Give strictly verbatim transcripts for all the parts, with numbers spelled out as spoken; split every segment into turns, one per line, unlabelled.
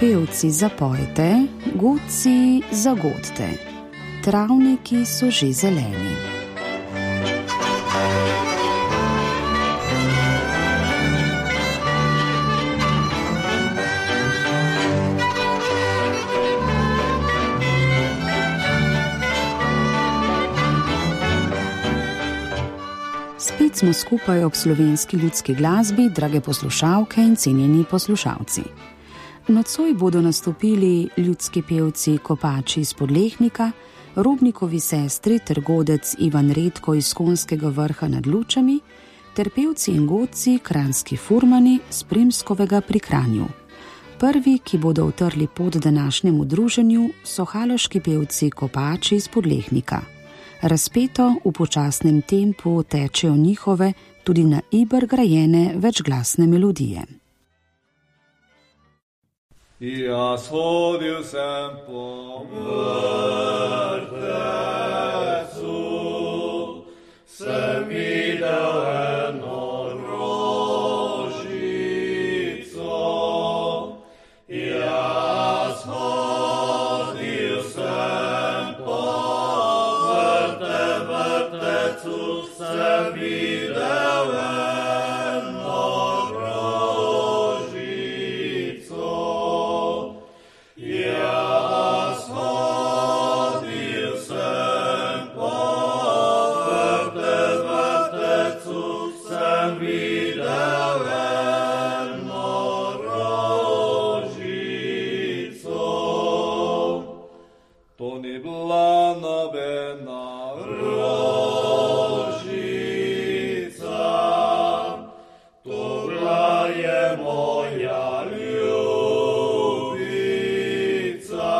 pevci zapojte, godci zagodte, travniki so že zeleni. Spet smo skupaj ob slovenski ljudski glasbi, drage poslušalke in cenjeni poslušalci. Nocoj bodo nastopili ljudski pevci Kopači iz Podlehnika, Robnikovi sestri ter godec Ivan Redko iz Konjskega Vrha nad Lučami ter pevci in godci kranjski furmani z Primskovega pri Kranju. Prvi, ki bodo utrli pot današnjemu druženju, so haloški pevci Kopači iz Podlehnika. Razpeto v počasnem tempu tečejo njihove, tudi na iber grajene večglasne melodije.
Jaz hodil sem po vrtecu, sem videl eno rožico. Jaz hodil sem po vrte, vrtecu, sem videl eno rožico. Jaz hodil sem po vrte, vrtecu, sem videl eno rožico. To ni bila nobena rožica, to bila je moja ljubica.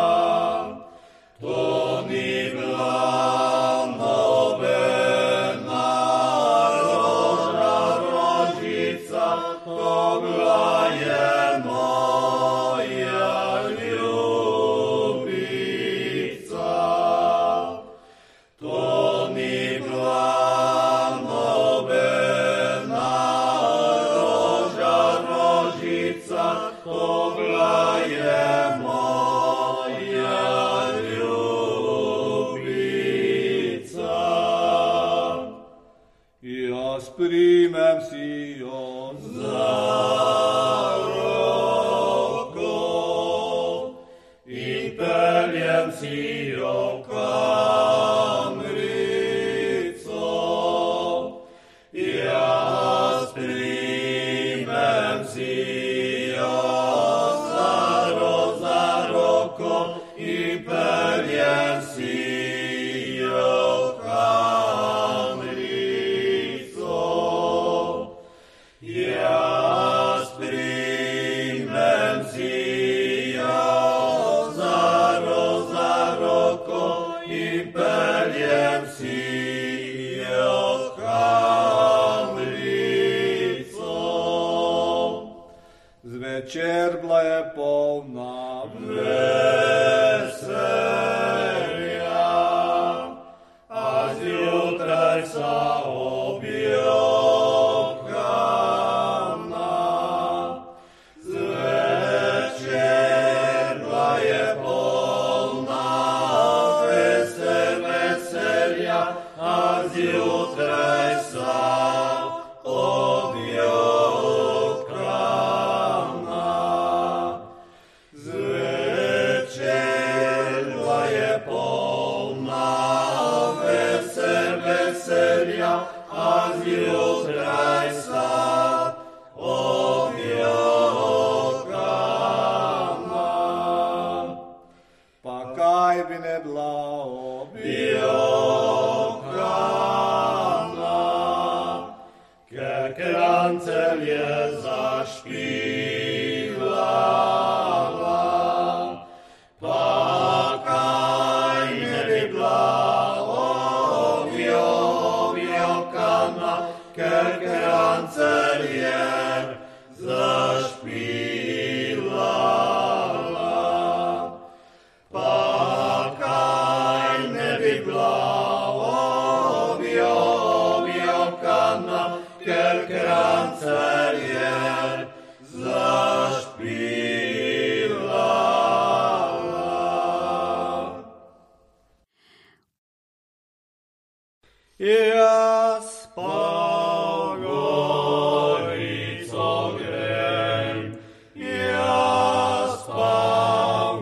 To ni bila nobena roža, rožica, to bila je moja ljubica. To ni bila nobena roža, rožica, to bila je moja ljubica. Jaz primem si jo za roko in peljem si jo kamrico. Jaz primem si jo za ro- za roko in peljem si jo kamrico. Jaz primem si jo za ro- za roko in peljem si jo kamrico. Zvečer bila je polna veselja, a zjutraj sa objokana. Zvečer bila je polna vesel, veselja, a zjutraj sa objokana. Zvečer bila je polna vesel, veselja, a zjutraj sa objokana. Pa kaj bi ne bila objokana, ker krancelj je zašpilala. Pa kaj ne bi bila objo- objokana, ker krancelj je zašpilala. Pa kaj ne bi bila objo- objokana, ker krancelj je zašpilala. Jaz pa v gorico grem, jaz pa v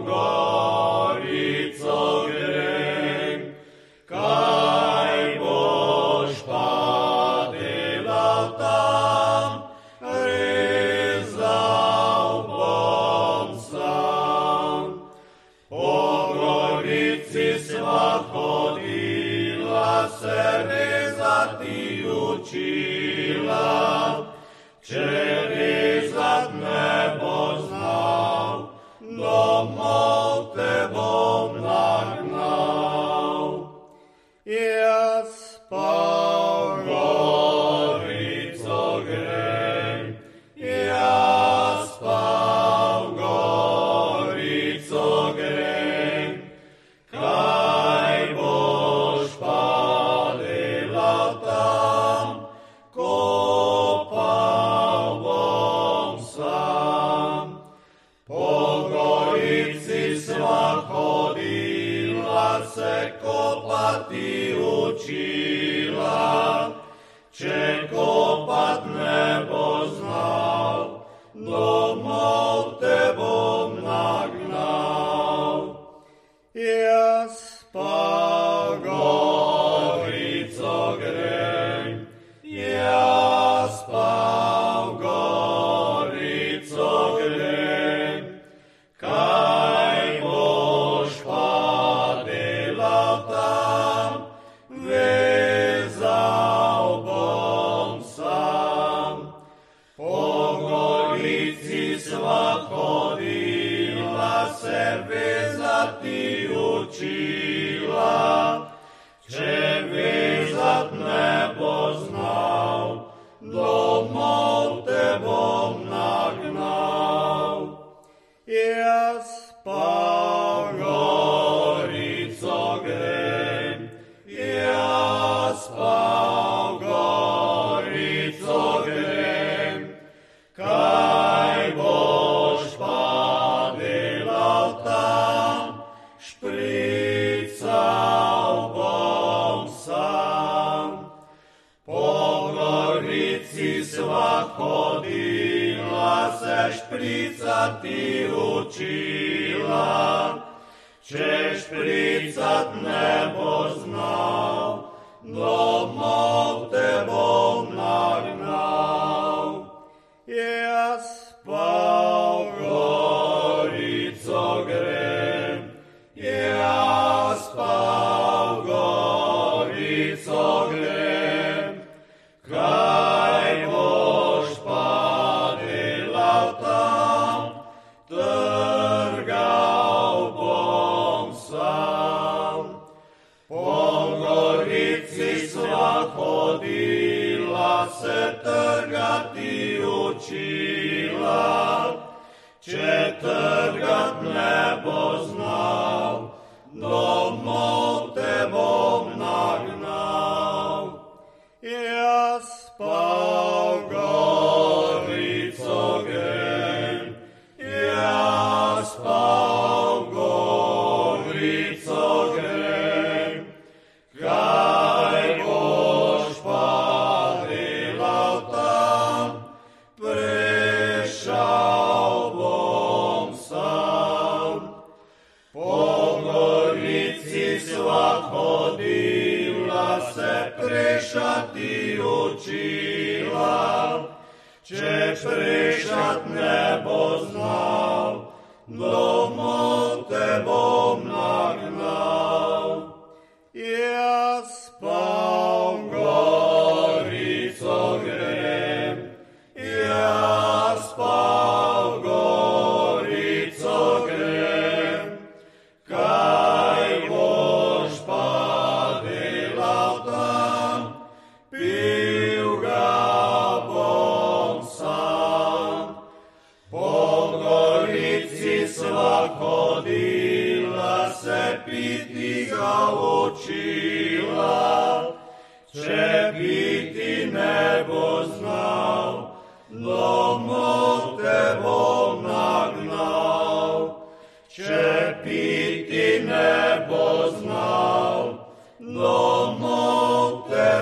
gorico grem, kaj boš pa delal tam, rezal bom sam. Po gorici sva hodila, se rezati učila, če rezat ne bo znal, domov te bom nagnal. Jaz pa v gorico grem, jaz pa v gorico grem, kaj boš pa delal tam, kopal bom sam. Po gorici sva hodila, se kopati učila, če kopat ne bo znal, domov te bom nagnal. Jaz pa v gorico grem, jaz pa v gorico grem, kaj boš pa delal tam, vezal bom sam. Po gorici sva hodila, se vezati učila, če vezat ne bo znal, domov te bom nagnal. Jaz pa v gorico grem, jaz pa v gorico grem, kaj boš pa delal tam, šprical bom sam. Po gorici sva hodila, se špricati učila, če špricat ne bo znal, domov te bom nagnal. Jaz pa v gorico grem, jaz pa v gorico grem, kaj boš pa delal tam, trgal bom sam. Po gorici sva hodila, se trgati učila, če trgat ne bo znal, domov te bom nagnal. Jaz pa v gorico grem, jaz pa v gorico grem, kaj boš pa delal tam, prešal bom sam. Po gorici sva hodila, se prešati učila, če prešat ne bo znal, domov te bom nagnal. Jaz pa v gorico grem, jaz pa v gorico grem, kaj boš pa delal tam, pil ga bom sam. Po gorici sva hodila, se piti ga učila, če piti ne bo znal, domov te bom nagnal. Če piti ne bo znal, domov te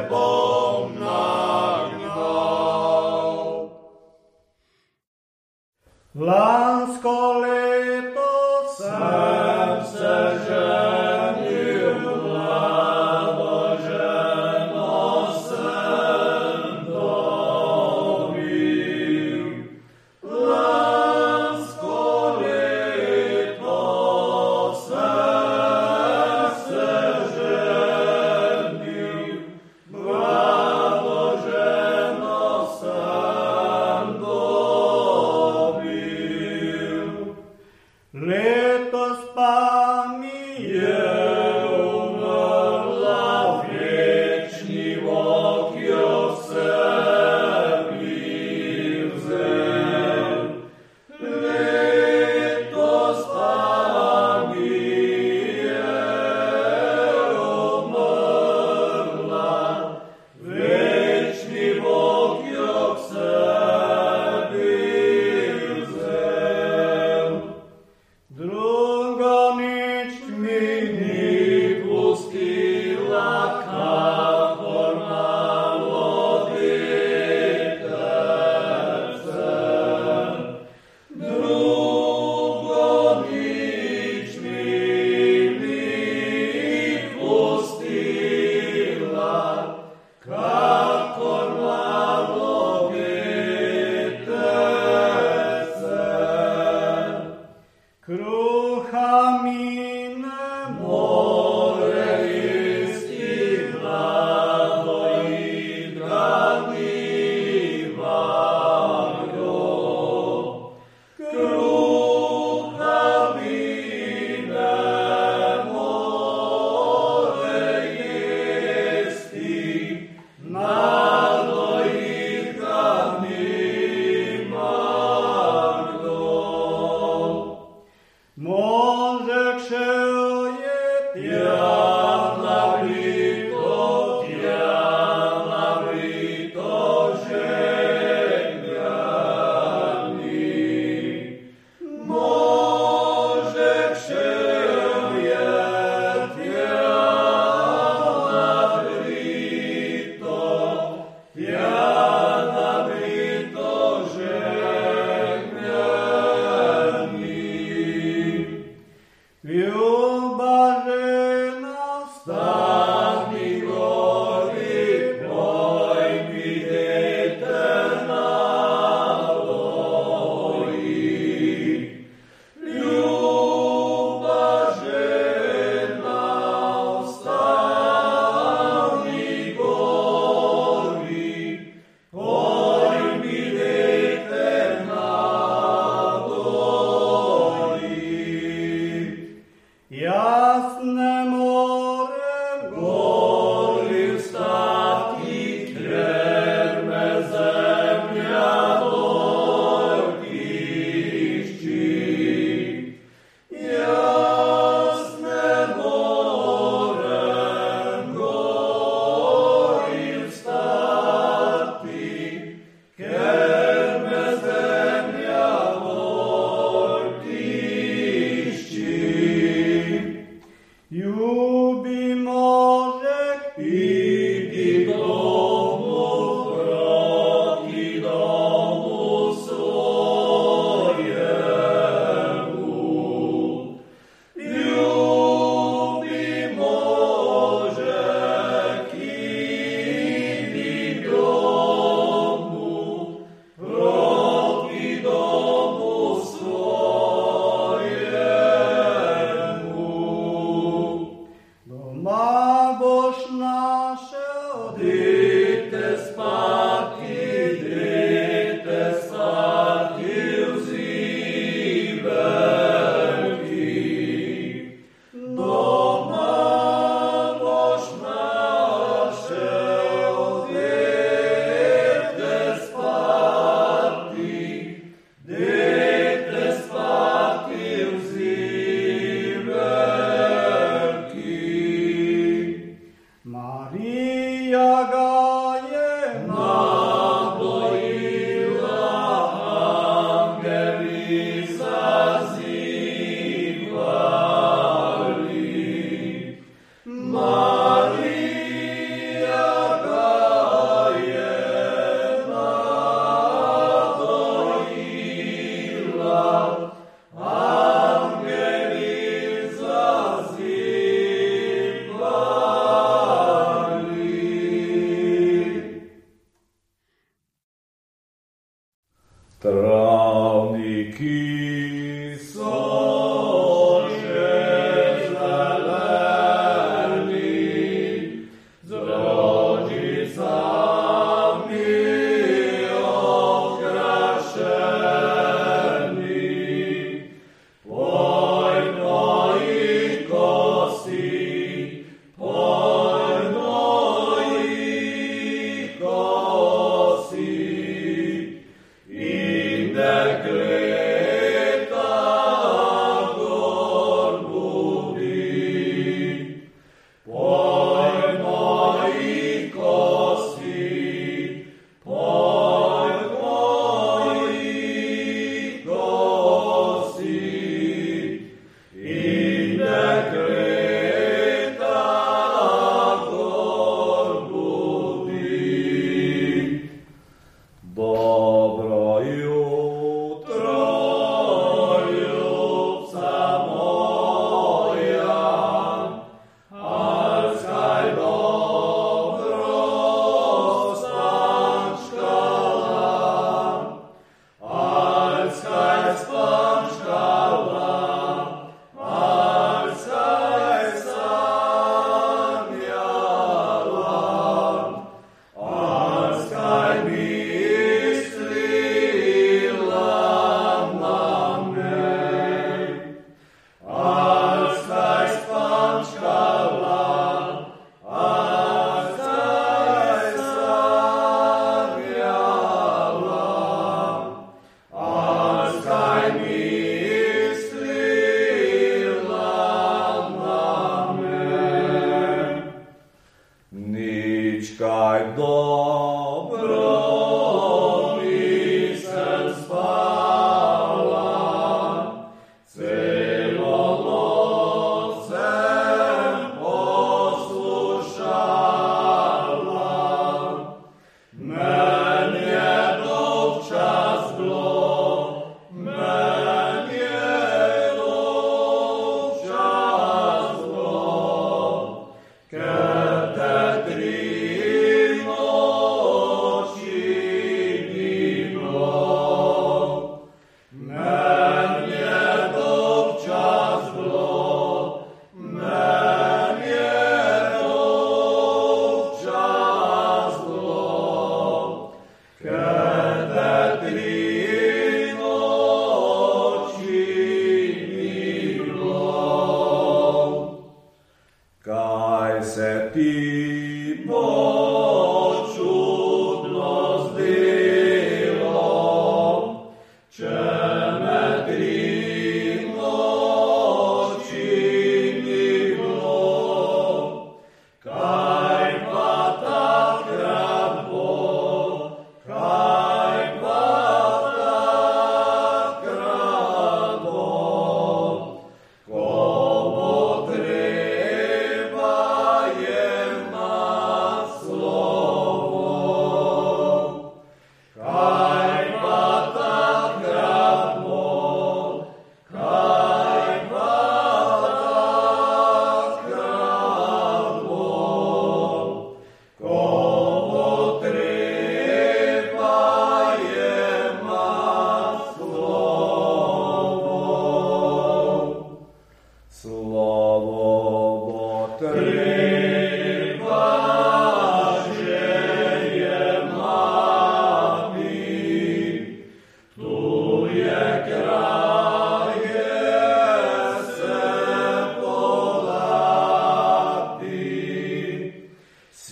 Slovo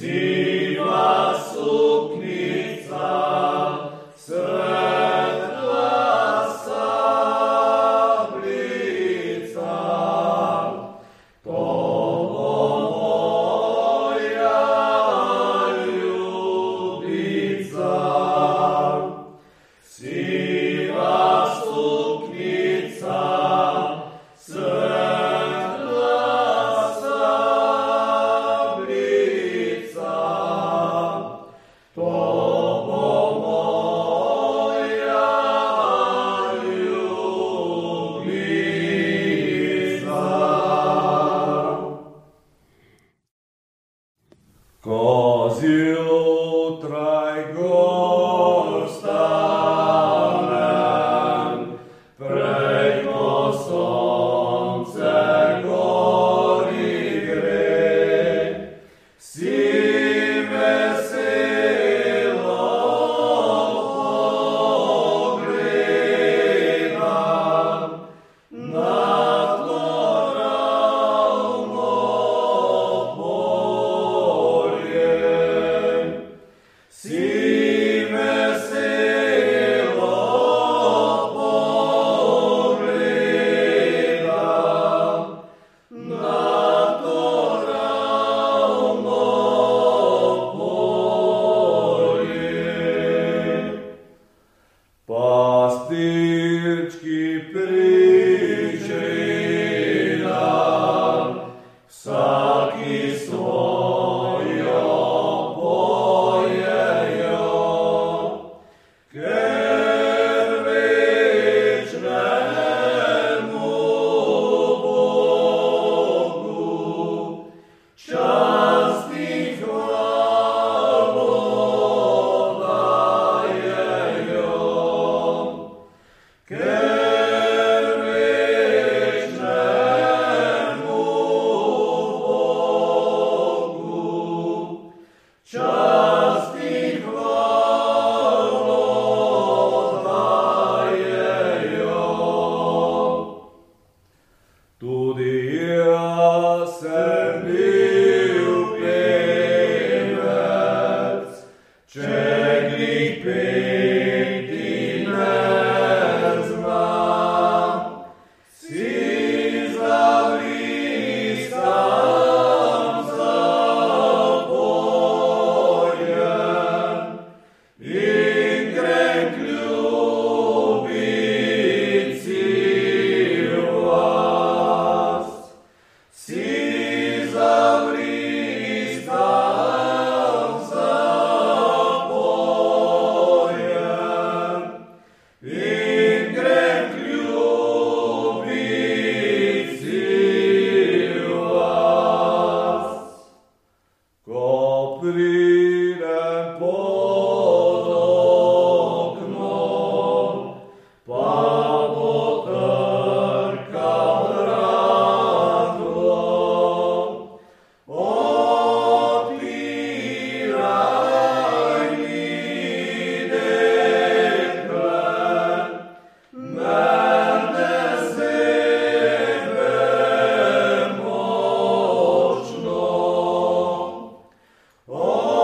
siva suknica, svetla sablica, to moja ljubica. Siva suknica, svetla sablica, to moja ljubica. Ko zjutraj gor stanem, prej ko sonce gori gre, si veselo pogledam na tlo ravno polje. Si veselo pogledam na to ravno polje. Pastirčki priči nam, vsaki svojo pojejo, ker večnemu Bogu čast in hvalo dajejo, ker večnemu Bogu čast in hvalo dajejo. Tudi jaz sem bil pevec, če grih peti ne znam, si zavriskam zapoljem in grem k ljubici v vas. Si zavriskam zapoljem in grem k ljubici v vas. Ko pridem pod okno, pa potrkam vratlo, odpiraj mi, dekle, mene zebe močno.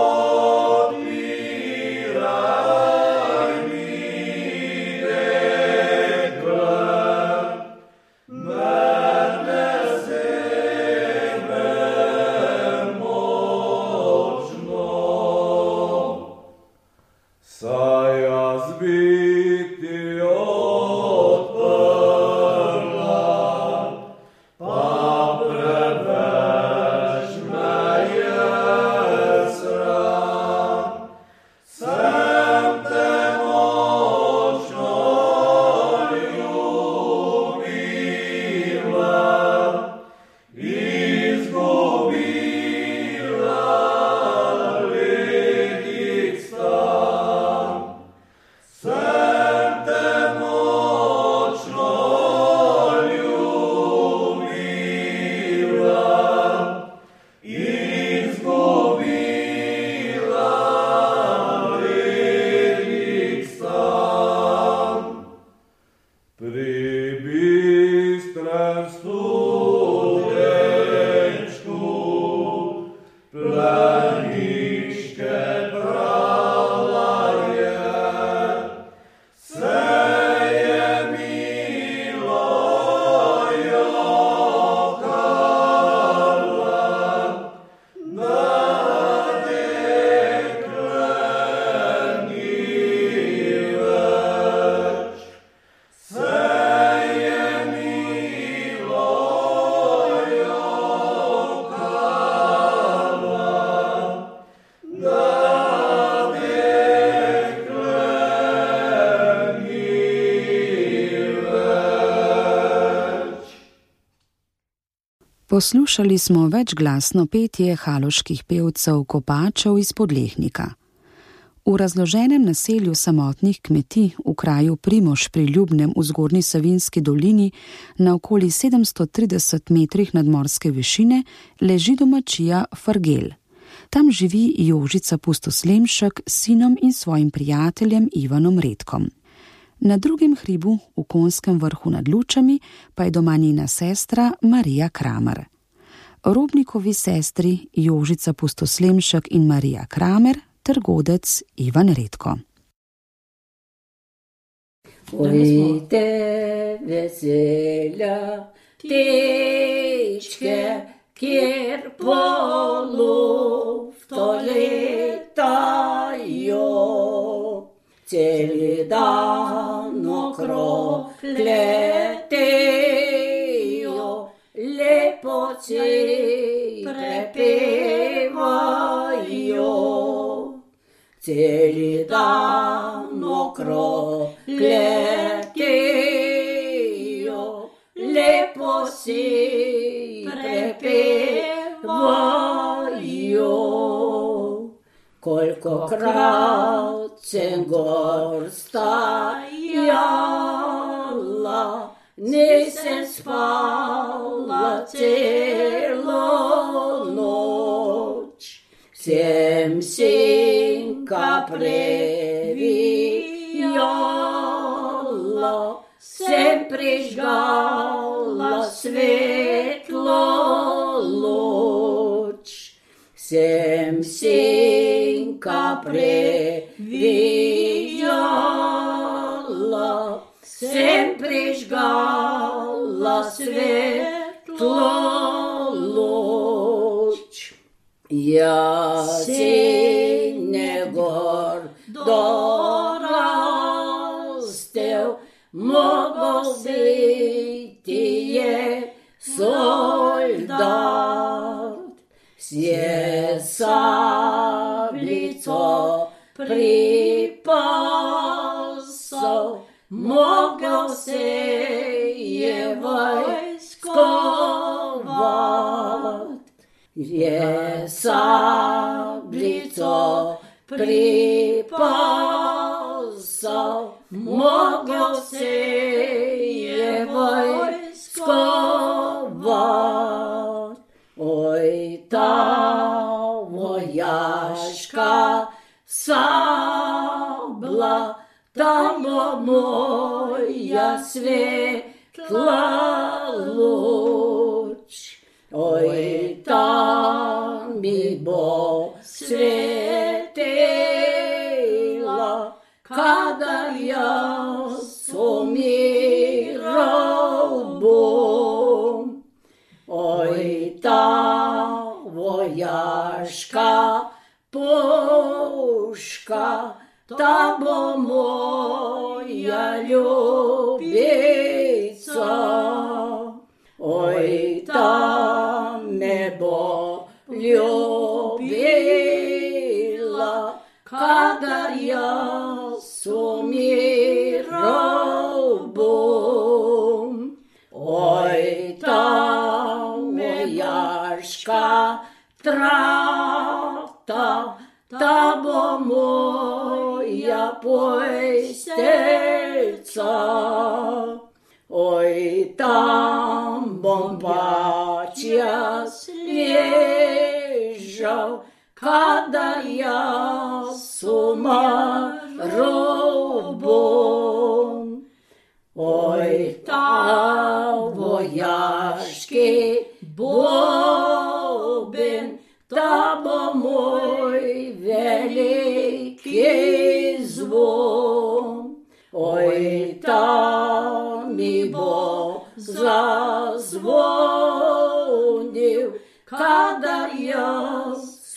Poslušali smo večglasno petje haloških pevcev Kopačev iz Podlehnika. V razloženem naselju samotnih kmetij v kraju Primož pri Ljubnem v Zgornji Savinjski dolini na okoli sedemsto trideset metrih nadmorske višine leži domačija Fargel. Tam živi Jožica Pustoslemšek s sinom in svojim prijateljem Ivanom Redkom. Na drugem hribu, v Konskem vrhu nad Lučami, pa je doma njena sestra Marija Kramer. Robnikovi sestri Jožica Pustoslemšek in Marija Kramer ter godec Ivan Redko.
Ojte veselja tečke, kjer polov to letajo, celi dan okrog letejo, lepo cej prepevajo. Celi dan okrog letejo, lepo si prepevajo. Kolikokrat sem gor stajala, nisem spala celo noč. Sem sinka previjala, sem prižgala svetlo luč. Sem sinka previjala, sem prižgala svetlo luč. Jaz si negor dorastel, mogel biti je soldat. Je sablico pripasal, mogel se je vojskovat. Je sablico pripasal, mogel se je vojskovat. Oj, ta vojaška sabla, ta bo moja svetla luč. Oj, ta mi bo svetela, kadar jaz umiral bom. Oj, ta vojaška puška, ta bo moja ljubica. Oj, ta me bo ljubila, kadar jaz umiral bom. Oj, ta vojaška trata, ta bo moja postelca. Oj, tam bom pač jaz ležal, kadar jaz umrl bom. Oj, ta vojaški boben, ta bo moj veliki zvon. Oj, ta mi bo zazvonil, kadar jaz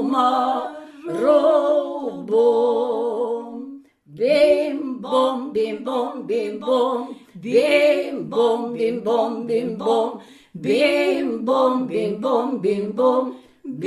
umrl bom. Bim bom, bim bom, bim bom, bim bom, bim bom, bim bom, bim bom, bim bom, bim bom,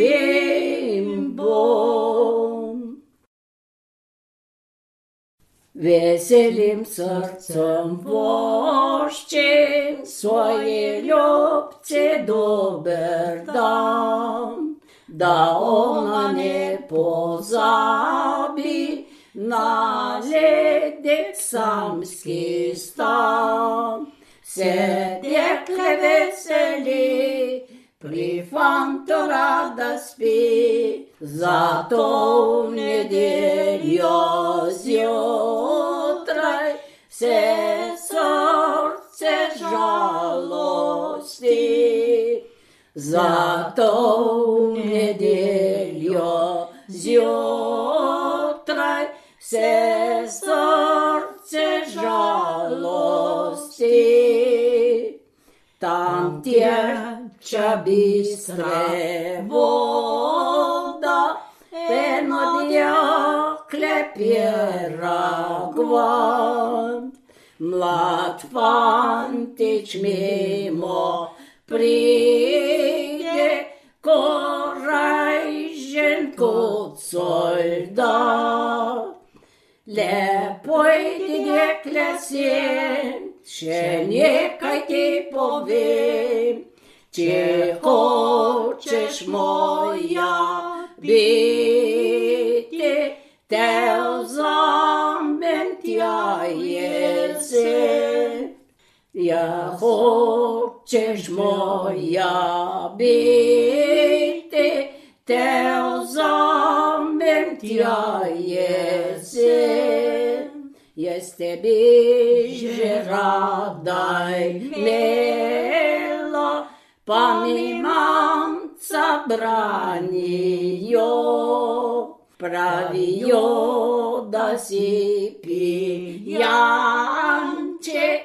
bim bom. Veselim srcem voščim svoje ljubce dober dan, da ona ne pozabi na ledek samski stan. Se dekle veseli, pri fantu rada spi, zato v nedeljo zjutraj se srce žalosti. Zato v nedeljo zjutraj se srce žalosti. Tam tječa bistre voda, eno djakle pjera gvant. Mlad fantič mimo pride, korajžen kot soldat. Lepoj ti dekle sin, še nekaj ti povem, če hočeš moja biti, te vzamem tja jesen. Ja hočeš moja biti, te vzamem tja jesen. Jaz tebi že radaj imela, pa mi mamca branijo. Pravijo, da si pijanček,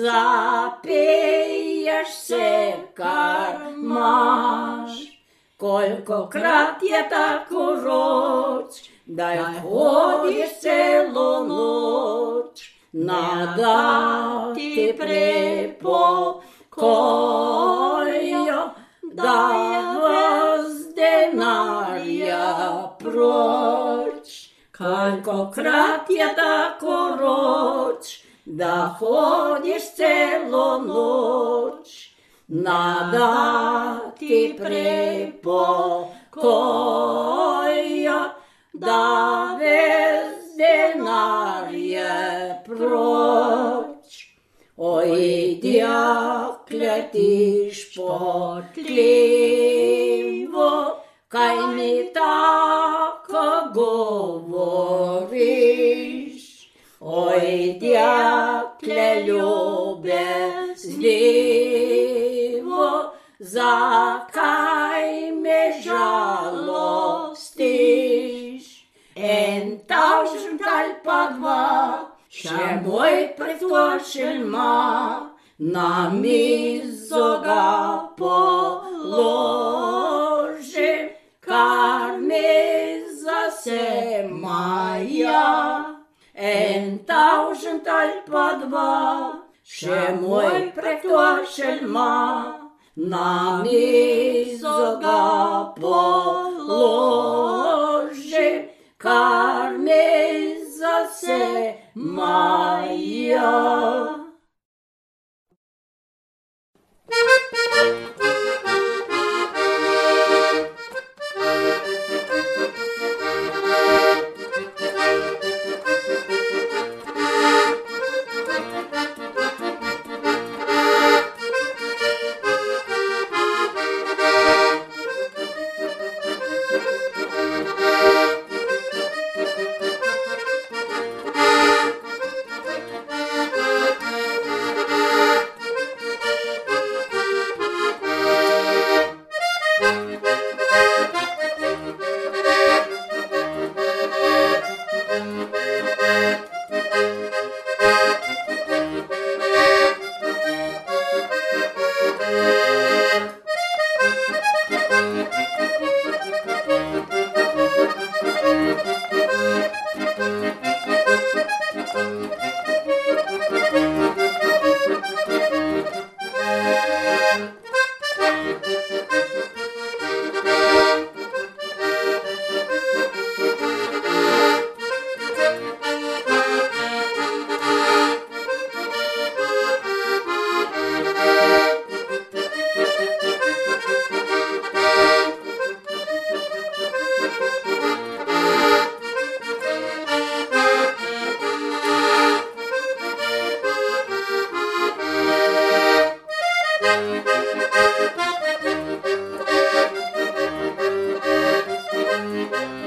zapiješ se, kar imaš. Kolikokrat je tako roč, da hodiš celo noč, nada ti prepokojo, da je vas denarja proč. Kolikokrat je tako roč, da hodiš celo noč, nada ti prepokojo, da ves denarje proč. Oj, djakle ti špotljivo, kaj mi tako govoriš. Oj, djakle ljubeznivo, zakaj me žalostiš? En tavžent ali pa dva, še moj pretočen ma, na mizo ga položim, kar miza se maja. En tavžent ali pa dva, še moj pretočen ma, na mizo ga položim, kar miza se maja.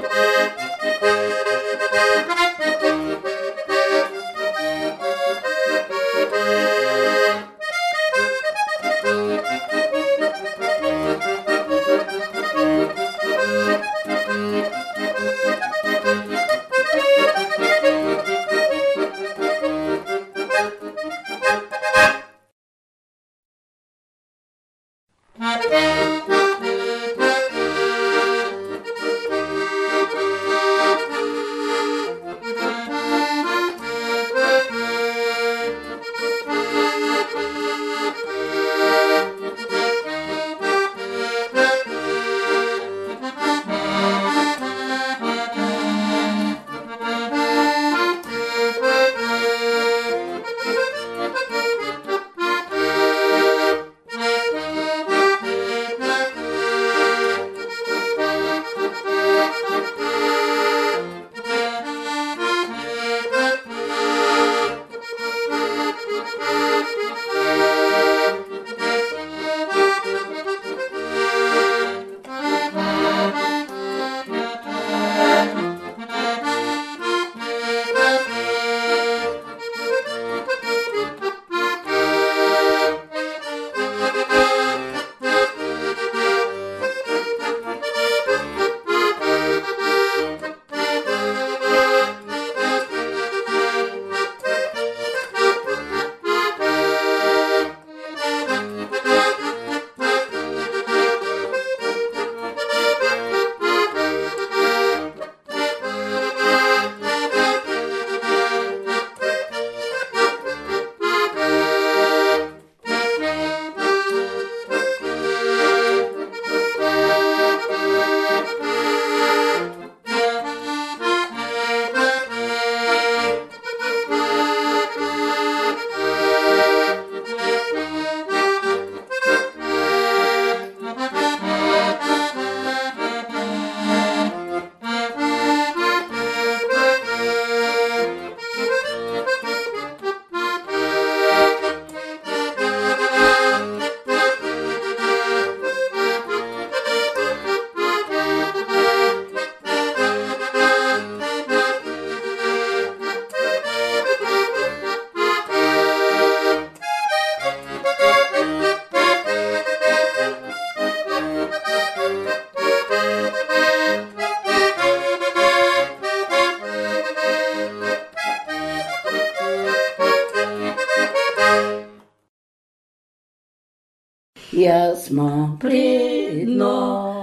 Jaz imam pridno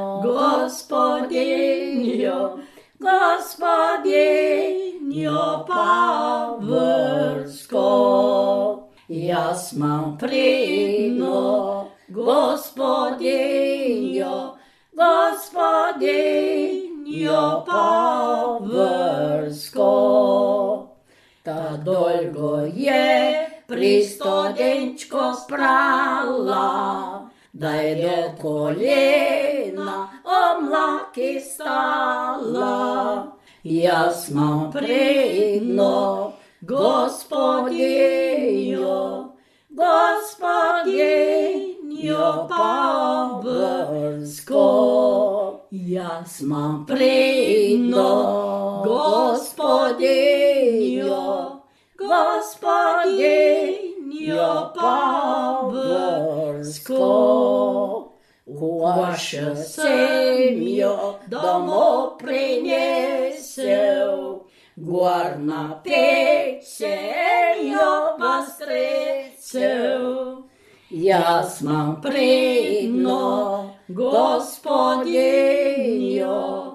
gospodinjo, gospodinjo pavrsko. Jaz imam pridno gospodinjo, gospodinjo pavrsko. Ta dolgo je pri stodenčko sprala, da je do kolena omlaki stala. Jaz imam pridno gospodinjo, gospodinjo pavrsko. Jaz imam pridno gospodinjo, gospodinjo pavrsko. Vaše sem jo domov prinesel, gor na peć sem jo pa stresel. Jaz imam pridno gospodinjo,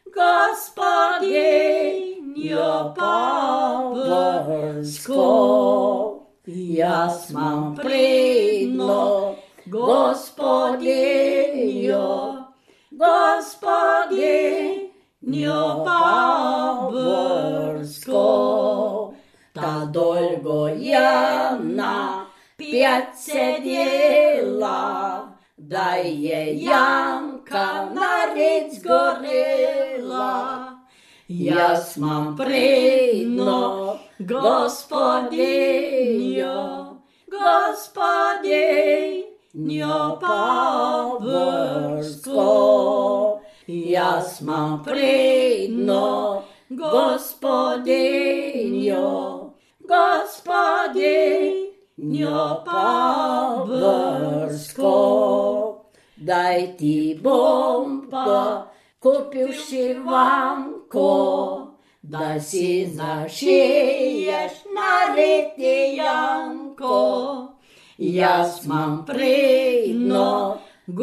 gospodinjo pavrsko. Jaz imam pridno gospodinjo, gospodinjo pavrsko. Ta dolgo Jana pjec sedela, da je Janka nared zgorela. Jaz imam pridno gospodinjo, gospodinjo pavrsko. jaz imam predno gospodinjo, gospodinjo pa vrsko. Daj ti bom pa kupil šivanko, da si zašiješ naredi Janko. Jaz imam predno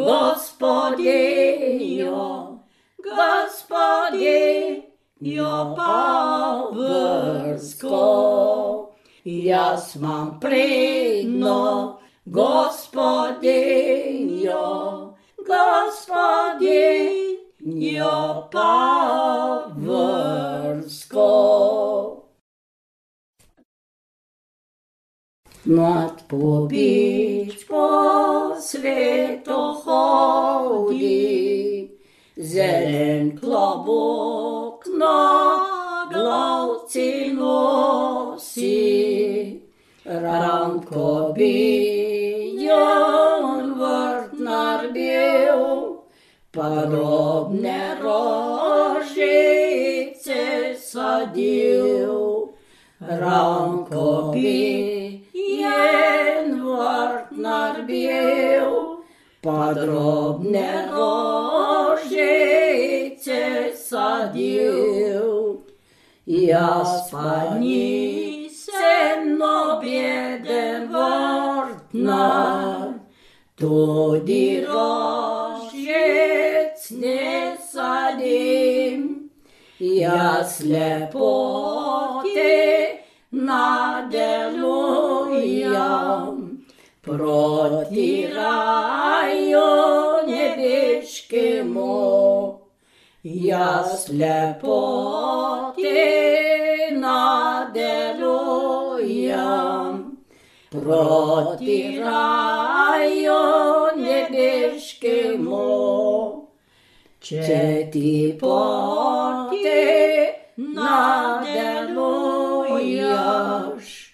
gospodinjo, gospodinjo pa vrsko. Jaz imam predno gospodinjo, gospodinjo pa vrsko. Mlad pobič po svetu hodi, zelen klobuk na glavci nosi. Ranko bi jon vrtnar bil, pa robne rožice sadil. Ranko bi jen vrtnar bil, pa drobne rožice sadil. Jaz pa nisem nobeden vrtnar, tudi rožic ne sadim. Jaz lepote nadelujem proti raju nebeškemu. Jaz lepote nadelujem proti raju nebeškemu. Če ti pote nadeluješ,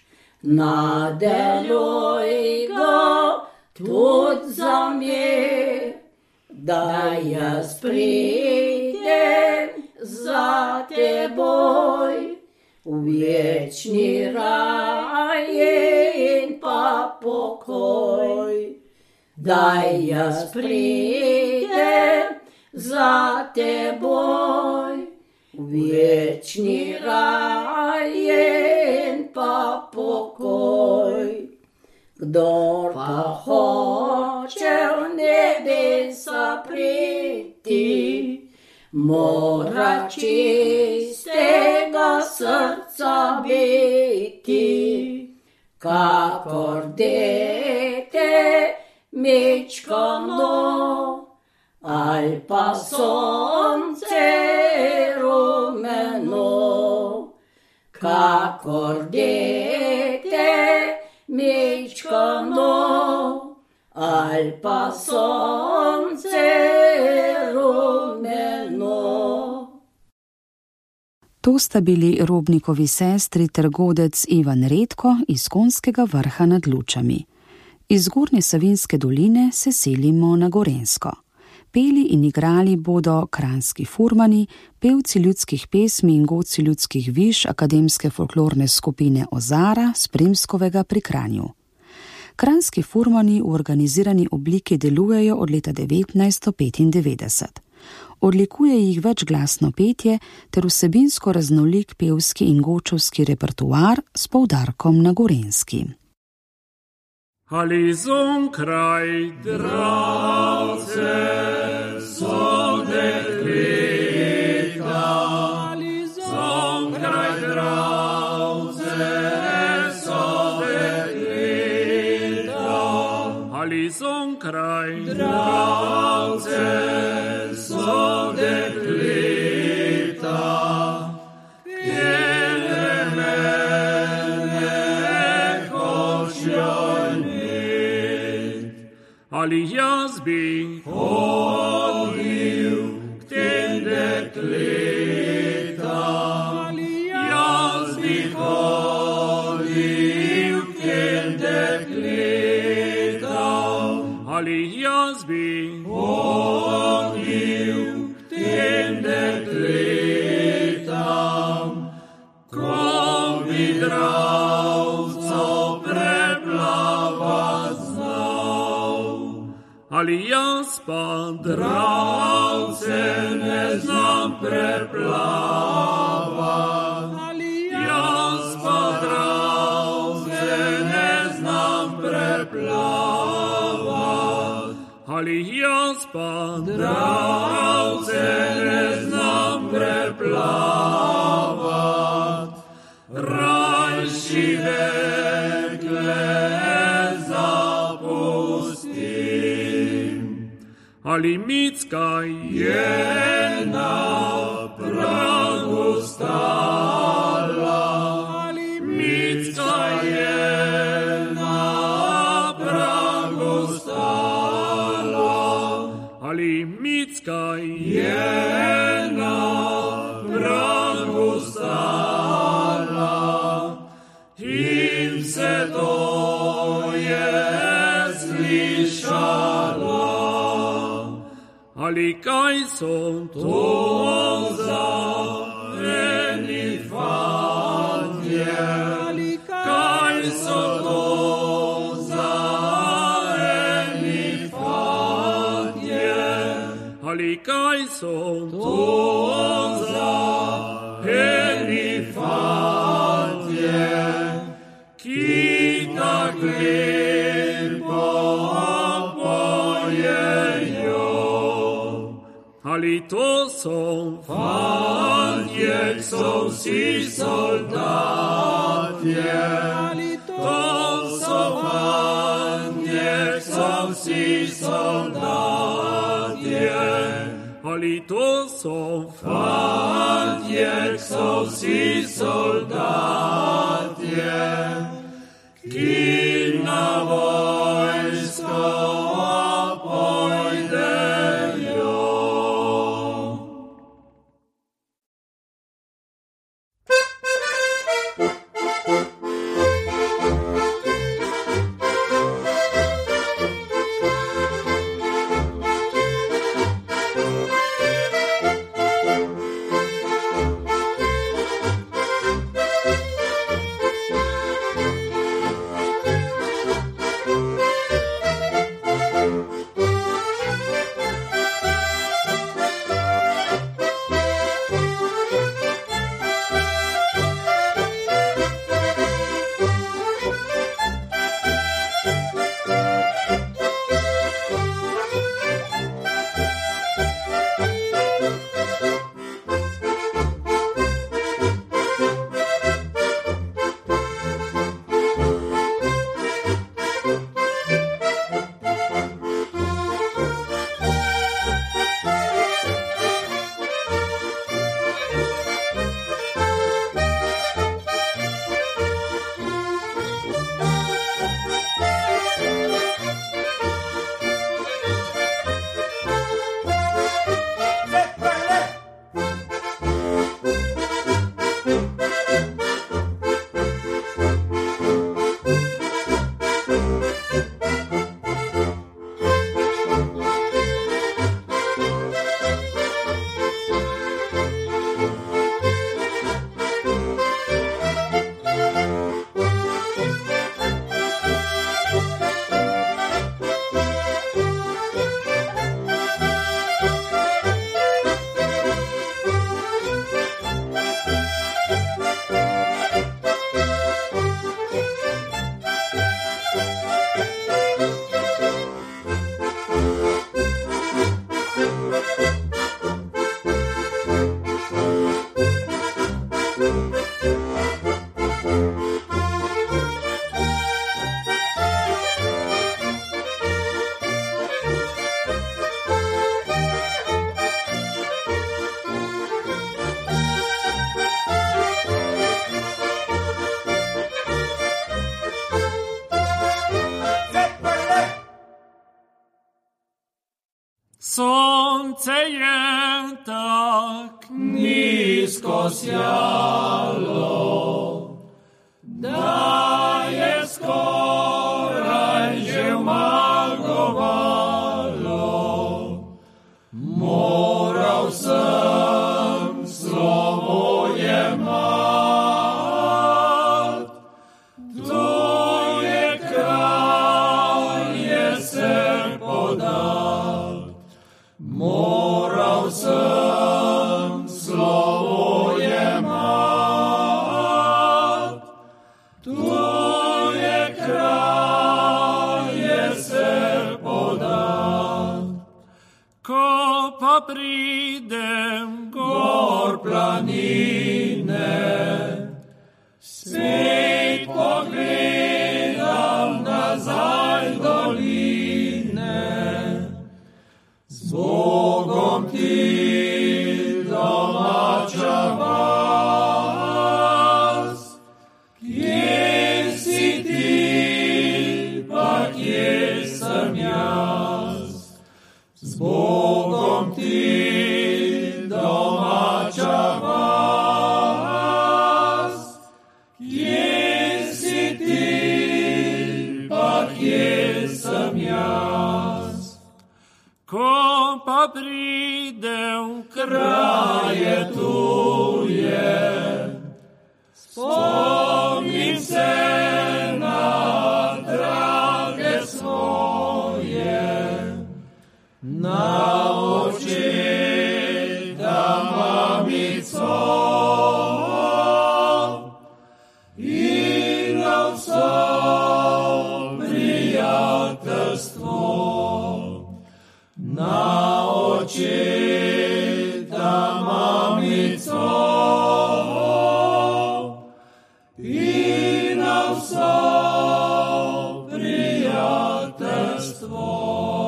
nadeluj ga tudi za me, da jaz pridem za teboj v večni raj in pa pokoj. Da jaz pridem za teboj v večni raj in pa pokoj. Kdor pa hoče v nebesa priti, mora čistega srca biti. Kakor dete mečkano, ali pa sonce rumeno. Kakor dete mečkano, ali pa sonce rumeno.
To sta bili Robnikovi sestri ter godec Ivan Redko iz Konjskega Vrha nad Lučami. Iz Zgornje Savinjske doline se selimo na Gorenjsko. Peli in igrali bodo kranjski furmani, pevci ljudskih pesmi in godci ljudskih viž akademske folklorne skupine Ozara s Primskovega pri Kranju. Kranjski furmani v organizirani obliki delujejo od leta devetnajststo petindevetdeset. Odlikuje jih večglasno petje ter vsebinsko raznolik pevski in gočovski repertoar s poudarkom na gorenjski.
Ali zonkraj dravce so dekleta, ali zonkraj dravce so dekleta, ali zonkraj dravce so dekleta, kjere mene hočjo. Ali jaz bi hodil k tem dekleta, ali jaz bi hodil k tem dekleta, ali jaz bi hodil k tem ali jaz pa dravce ne znam preplavati. Ali jaz pa dravce ne znam preplavati. Ali jaz pa dravce ne znam preplavati. Rajši dekle ali Micka je na pragu stala, ali Micka je na pragu stala, ali Micka je na pragu stala, in se to je slišala. Ali kaj so to za eni fantje? Ali kaj so to za eni fantje? Ali kaj so to za eni fantje? Ki tak lepo ali to so fantje, so vsi soldatje. Ali to so fantje, so vsi soldatje. Ali to so fantje, so vsi soldatje. Ki na vojsko Sonce je tak nizko sjalo, da je skoraj že magovalo. Moral sem slovo jemat, to je kralj, je se podal. planine, spet pogledam nazaj doline, z Bogom ti domača vas, kje si ti, pa kje sem jaz, z Bogom ti domača vas, kje si ti, pa kje sem jaz.
Ko pa pridem v
kraje tuje, spomnim se na drage svoje, na očeta mamico in na vso prijateljstvo, na očeta mamico in na vso prijateljstvo.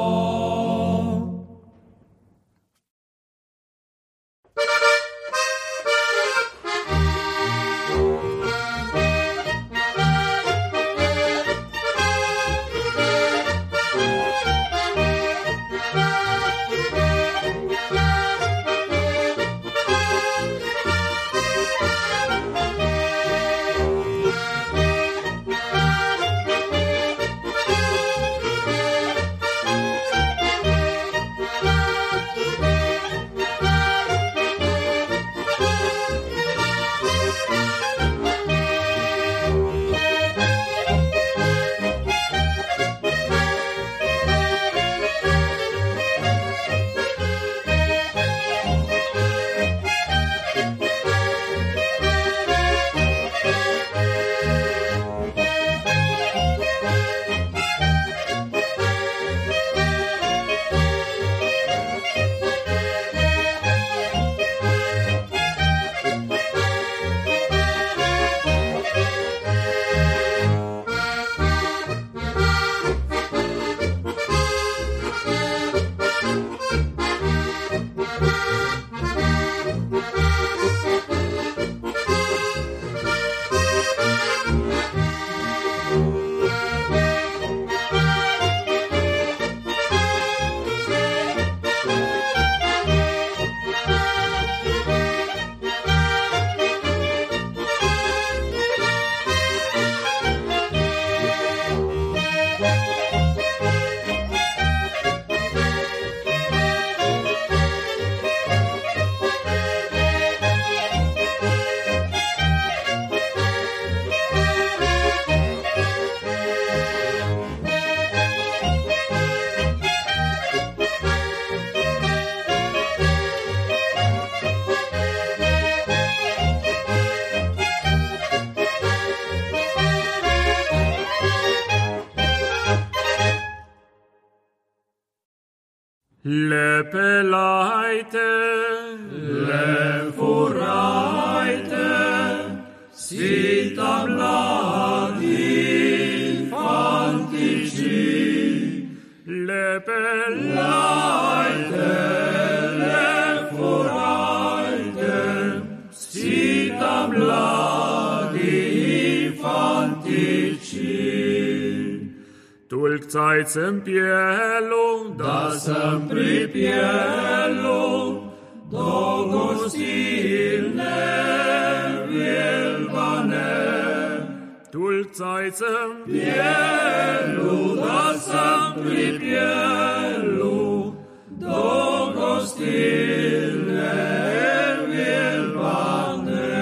Lepe lajte,
le furajte, si tam mladi fantiči.
lepe
Lajte, le furajte, si tam mladi fantiči.
Tulk Zeit sem pjelu,
Da sem pripjelu do gostilne Vjelvane.
Tulk Zeit sem
Pjelu, da sem pripjelu do gostilne Vjelvane.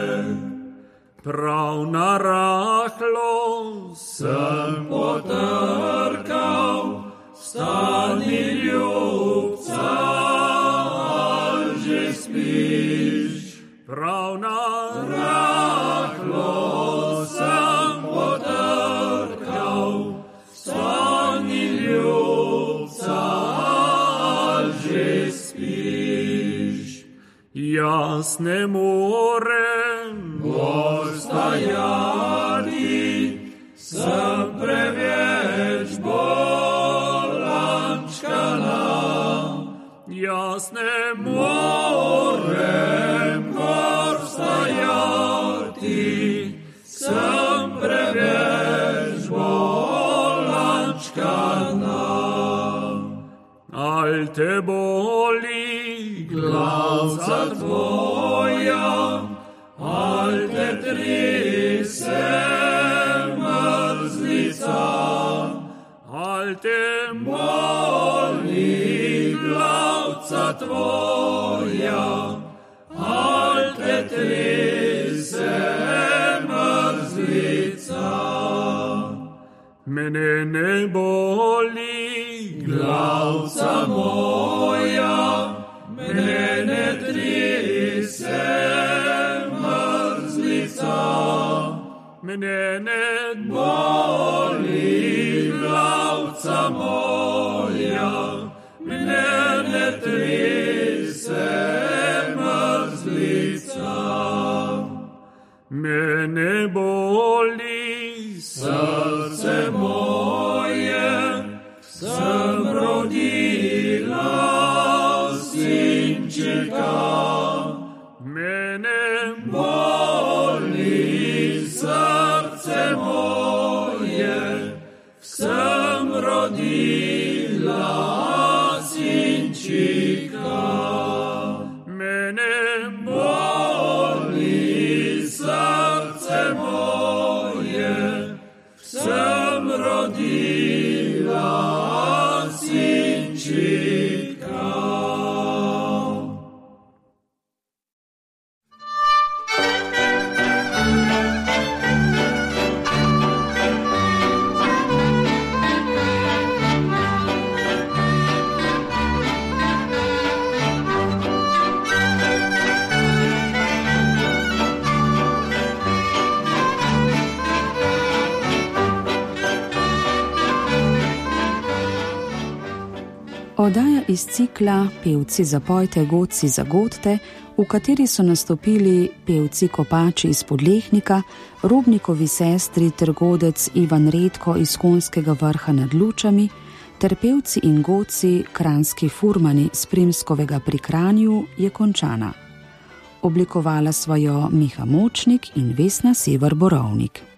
prav narahlo
Sem potrkal, stani ljubca, ali že spiš?
prav narahlo
Rahlo sem potrkal, stani ljubca, ali že spiš?
Jaz ne ne morem
ostajati, sem preveč bolančkana.
Jaz ne morem ostajati, sem preveč bolančkana. Al te boli glavca tvoja, al te trese mrzlica, al te boli glavca tvoja, al te trese mrzlica. Mene ne boli glavca moja, mene ne trese mrzlica. Mene ne boli glavca moja, mene ne trese mrzlica. Mene boli srce moje, sem rodila sinčeka. Mene boli srce moje, sem rodila sinčeka. Mene boli srce moje, sem rodila sinčeka.
Oddaja iz cikla Pevci zapojte, godci zagodte, v kateri so nastopili pevci Kopači iz Podlehnika, Robnikovi sestri ter godec Ivan Redko iz Konjskega Vrha nad Lučami, ter pevci in godci Kranjski furmani z Primskovega pri Kranju, je končana. Oblikovala svojo Miha Močnik in Vesna Sever Borovnik.